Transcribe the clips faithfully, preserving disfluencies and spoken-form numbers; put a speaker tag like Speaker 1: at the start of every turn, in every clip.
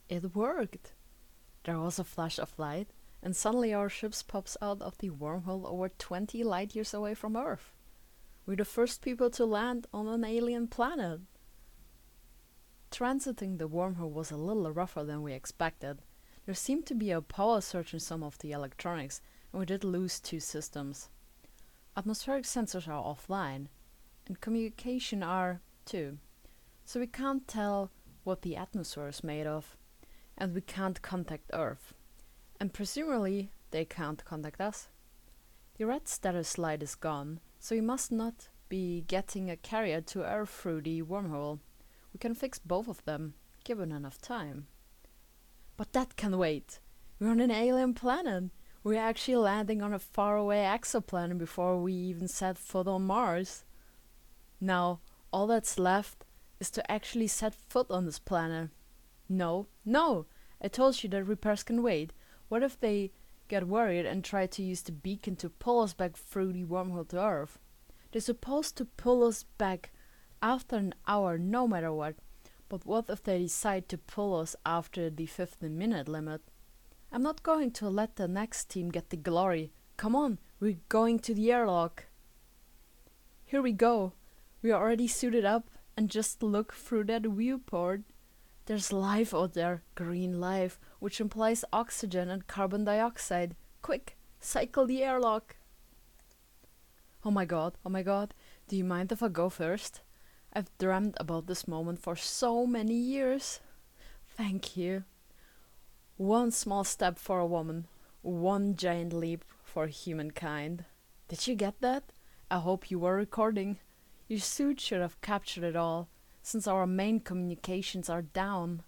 Speaker 1: It worked! There was a flash of light, and suddenly our ship pops out of the wormhole over twenty light years away from Earth. We're the first people to land on an alien planet. Transiting the wormhole was a little rougher than we expected. There seemed to be a power surge in some of the electronics, and we did lose two systems. Atmospheric sensors are offline, and communication are too. So we can't tell what the atmosphere is made of, and we can't contact Earth. And presumably, they can't contact us. The red status light is gone, so we must not be getting a carrier to Earth through the wormhole. We can fix both of them, given enough time. But that can wait. We're on an alien planet. We're actually landing on a faraway exoplanet before we even set foot on Mars. Now, all that's left is to actually set foot on this planet. No, no! I told you that repairs can wait. What if they get worried and try to use the beacon to pull us back through the wormhole to Earth? They're supposed to pull us back after an hour no matter what, but what if they decide to pull us after the fifteen minute limit? I'm not going to let the next team get the glory. Come on, we're going to the airlock. Here we go. We are already suited up, and just look through that viewport. There's life out there, green life, which implies oxygen and carbon dioxide. Quick, cycle the airlock. Oh my god, oh my god, do you mind if I go first? I've dreamt about this moment for so many years. Thank you. One small step for a woman, one giant leap for humankind. Did you get that? I hope you were recording. Your suit should have captured it all, since our main communications are down.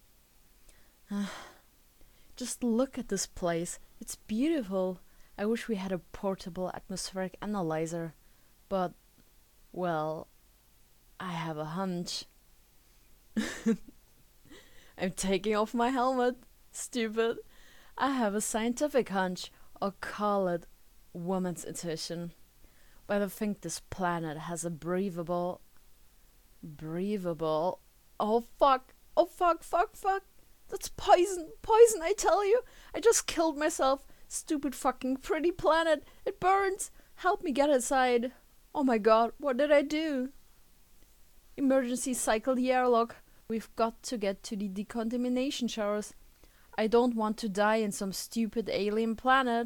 Speaker 1: Just look at this place. It's beautiful. I wish we had a portable atmospheric analyzer, but, well, I have a hunch. I'm taking off my helmet. Stupid. I have a scientific hunch, or call it woman's intuition. But I think this planet has a breathable... Breathable... Oh fuck! Oh fuck, fuck, fuck! That's poison! Poison, I tell you! I just killed myself! Stupid fucking pretty planet! It burns! Help me get inside! Oh my god, what did I do? Emergency cycle the airlock. We've got to get to the decontamination showers. I don't want to die in some stupid alien planet.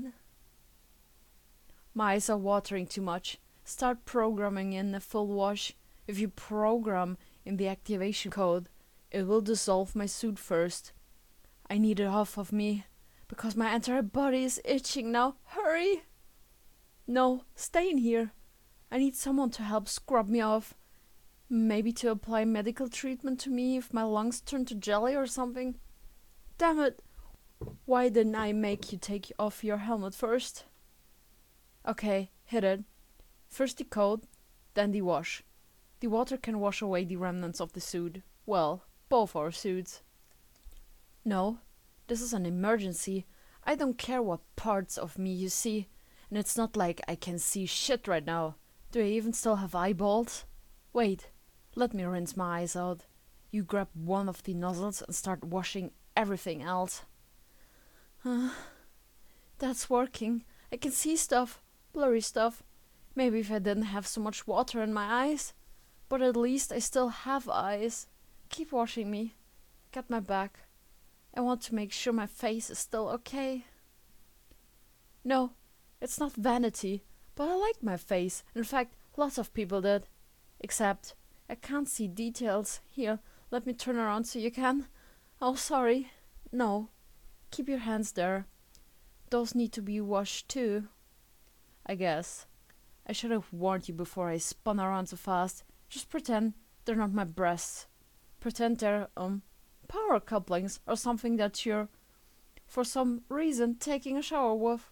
Speaker 1: My eyes are watering too much. Start programming in a full wash. If you program in the activation code, it will dissolve my suit first. I need it off of me, because my entire body is itching now. Hurry! No, stay in here. I need someone to help scrub me off. Maybe to apply medical treatment to me if my lungs turn to jelly or something. Damn it! Why didn't I make you take off your helmet first? Okay, hit it. First the code, then the wash. The water can wash away the remnants of the suit. Well, both our suits. No, this is an emergency. I don't care what parts of me you see. And it's not like I can see shit right now. Do I even still have eyeballs? Wait, let me rinse my eyes out. You grab one of the nozzles and start washing everything else. Uh, that's working. I can see stuff. Blurry stuff. Maybe if I didn't have so much water in my eyes. But at least I still have eyes. Keep washing me. Get my back. I want to make sure my face is still okay. No, it's not vanity, but I like my face. In fact, lots of people did. Except, I can't see details. Here, let me turn around so you can. Oh, sorry. No. Keep your hands there. Those need to be washed too. I guess. I should have warned you before I spun around so fast. Just pretend they're not my breasts. Pretend they're, um, power couplings or something that you're, for some reason, taking a shower with.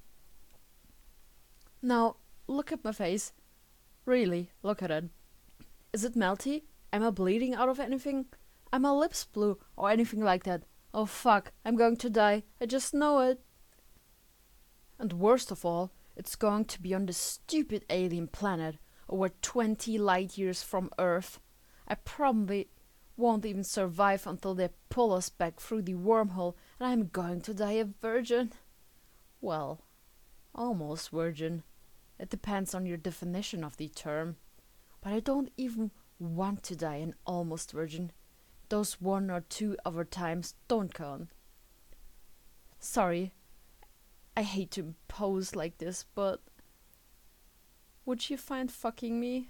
Speaker 1: Now, look at my face. Really, look at it. Is it melty? Am I bleeding out of anything? Are my lips blue or anything like that? Oh fuck, I'm going to die. I just know it. And worst of all, it's going to be on this stupid alien planet over twenty light years from Earth. I probably won't even survive until they pull us back through the wormhole, and I'm going to die a virgin. Well, almost virgin. It depends on your definition of the term. But I don't even want to die an almost virgin. Those one or two other times don't count. Sorry, I hate to impose like this, but would you find fucking me?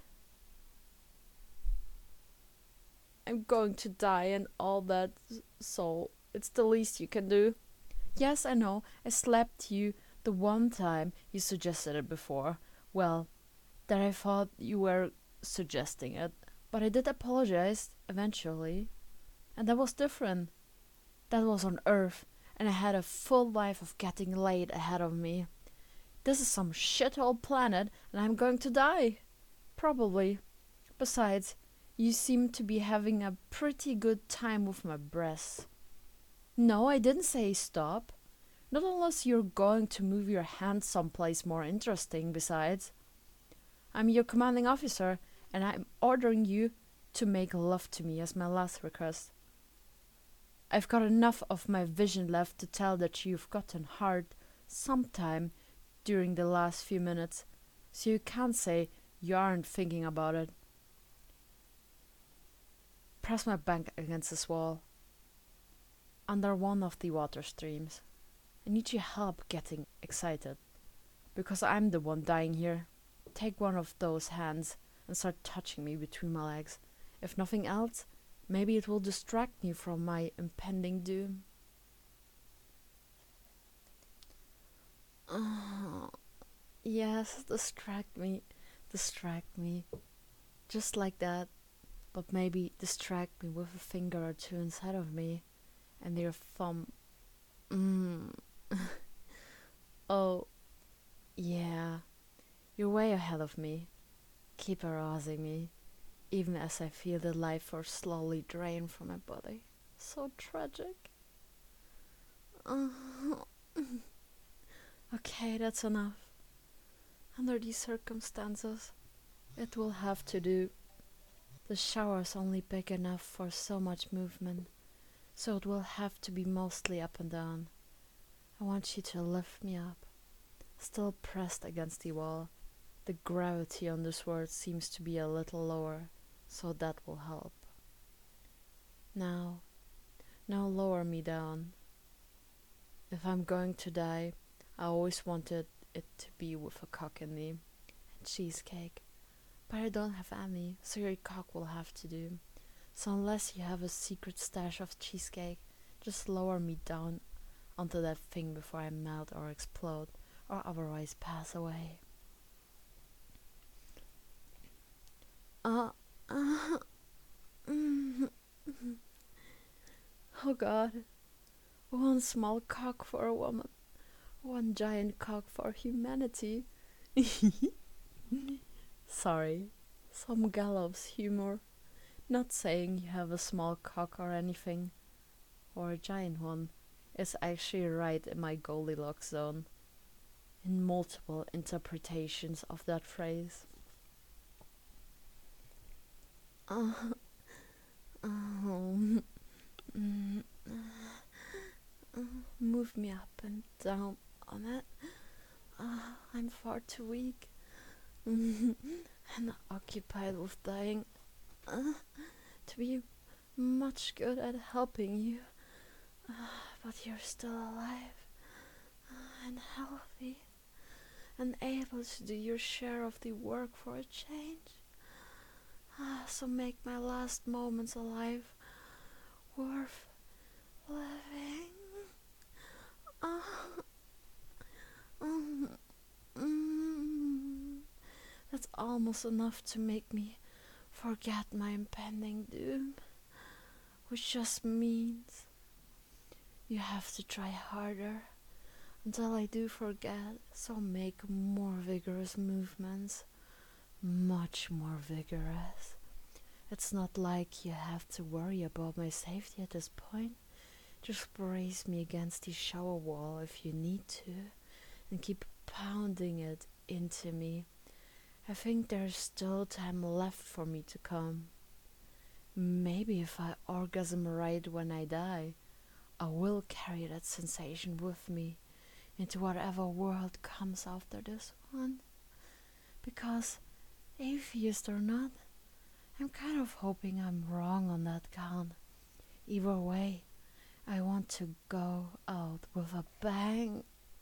Speaker 1: I'm going to die and all that, so it's the least you can do. Yes, I know, I slapped you the one time you suggested it before. Well, that I thought you were suggesting it. But I did apologize, eventually. And that was different. That was on Earth, and I had a full life of getting laid ahead of me. This is some shithole planet, and I'm going to die. Probably. Besides, you seem to be having a pretty good time with my breasts. No, I didn't say stop. Not unless you're going to move your hand someplace more interesting, besides. I'm your commanding officer, and I'm ordering you to make love to me as my last request. I've got enough of my vision left to tell that you've gotten hard sometime during the last few minutes, so you can't say you aren't thinking about it. Press my back against this wall, under one of the water streams. I need your help getting excited, because I'm the one dying here. Take one of those hands and start touching me between my legs. If nothing else, maybe it will distract me from my impending doom. Oh, yes, distract me, distract me. Just like that, but maybe distract me with a finger or two inside of me, and your thumb. Mm. Oh, yeah, you're way ahead of me. Keep arousing me, even as I feel the life force slowly drain from my body. So tragic. Uh, okay, that's enough. Under these circumstances, it will have to do. The shower's only big enough for so much movement, so it will have to be mostly up and down. I want you to lift me up, still pressed against the wall. The gravity on this word seems to be a little lower, so that will help. Now, now lower me down. If I'm going to die, I always wanted it to be with a cock in me, and cheesecake. But I don't have any, so your cock will have to do. So unless you have a secret stash of cheesecake, just lower me down onto that thing before I melt or explode, or otherwise pass away. Uh, uh, mm, oh God. One small cock for a woman. One giant cock for humanity. Sorry. Some gallows humor. Not saying you have a small cock or anything. Or a giant one. Is actually right in my Goldilocks zone. In multiple interpretations of that phrase. Uh, um, mm, uh, move me up and down on it. Uh, I'm far too weak and occupied with dying uh, to be much good at helping you. Uh, but you're still alive uh, and healthy and able to do your share of the work for a change. Uh, so make my last moments alive worth living. Uh, mm, mm. That's almost enough to make me forget my impending doom, which just means you have to try harder until I do forget, so make more vigorous movements, much more vigorous. It's not like you have to worry about my safety at this point. Just brace me against the shower wall if you need to, and keep pounding it into me. I think there's still time left for me to come. Maybe if I orgasm right when I die, I will carry that sensation with me into whatever world comes after this one. Because, atheist or not, I'm kind of hoping I'm wrong on that count. Either way, I want to go out with a bang.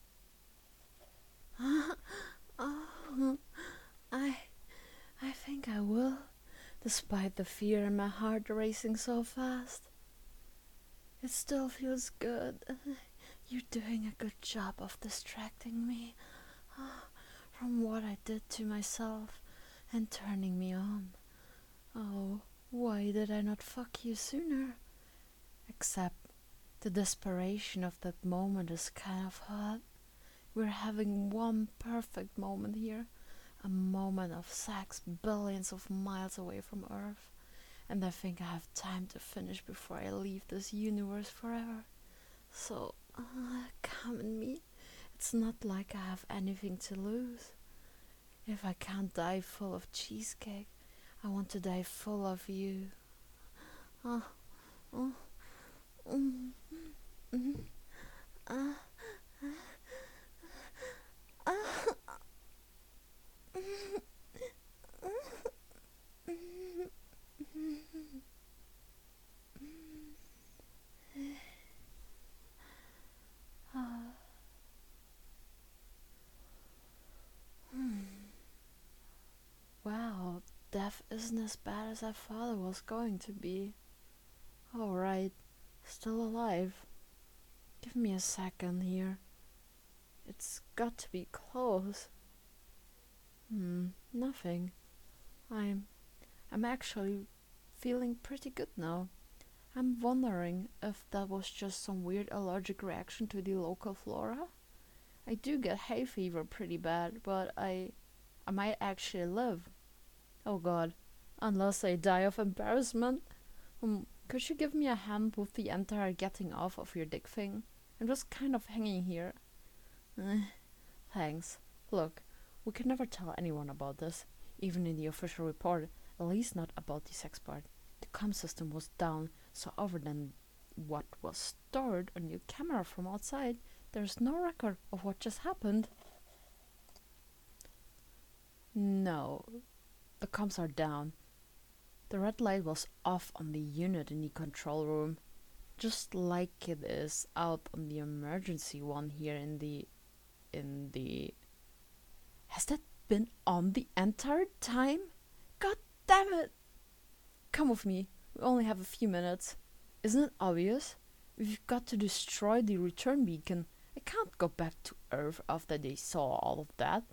Speaker 1: Oh, I, I think I will, despite the fear in my heart racing so fast. It still feels good. You're doing a good job of distracting me from what I did to myself and turning me on. Oh, why did I not fuck you sooner? Except the desperation of that moment is kind of hot. We're having one perfect moment here, a moment of sex billions of miles away from Earth, and I think I have time to finish before I leave this universe forever. So, uh, come in me. It's not like I have anything to lose. If I can't die full of cheesecake, I want to die full of you. Uh, uh, mm, mm, uh, uh, Wow, death isn't as bad as I thought it was going to be. Alright, still alive. Give me a second here. It's got to be close. Hmm, nothing. I'm I'm actually feeling pretty good now. I'm wondering if that was just some weird allergic reaction to the local flora. I do get hay fever pretty bad, but I I might actually live. Oh god, unless I die of embarrassment. Um, could you give me a hand with the entire getting off of your dick thing? I'm just kind of hanging here. Eh, thanks. Look, we can never tell anyone about this, even in the official report, at least not about the sex part. The comm system was down, so other than what was stored on your camera from outside, there's no record of what just happened. No, the comms are down. The red light was off on the unit in the control room, just like it is out on the emergency one here in the... in the... Has that been on the entire time? God damn it! Come with me, we only have a few minutes. Isn't it obvious? We've got to destroy the return beacon. I can't go back to Earth after they saw all of that.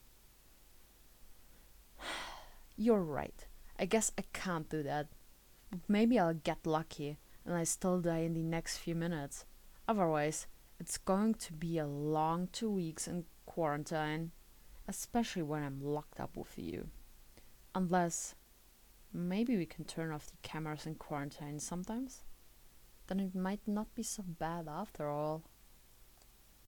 Speaker 1: You're right. I guess I can't do that. But maybe I'll get lucky and I still die in the next few minutes. Otherwise, it's going to be a long two weeks in quarantine, especially when I'm locked up with you. Unless, maybe we can turn off the cameras in quarantine sometimes. Then it might not be so bad after all.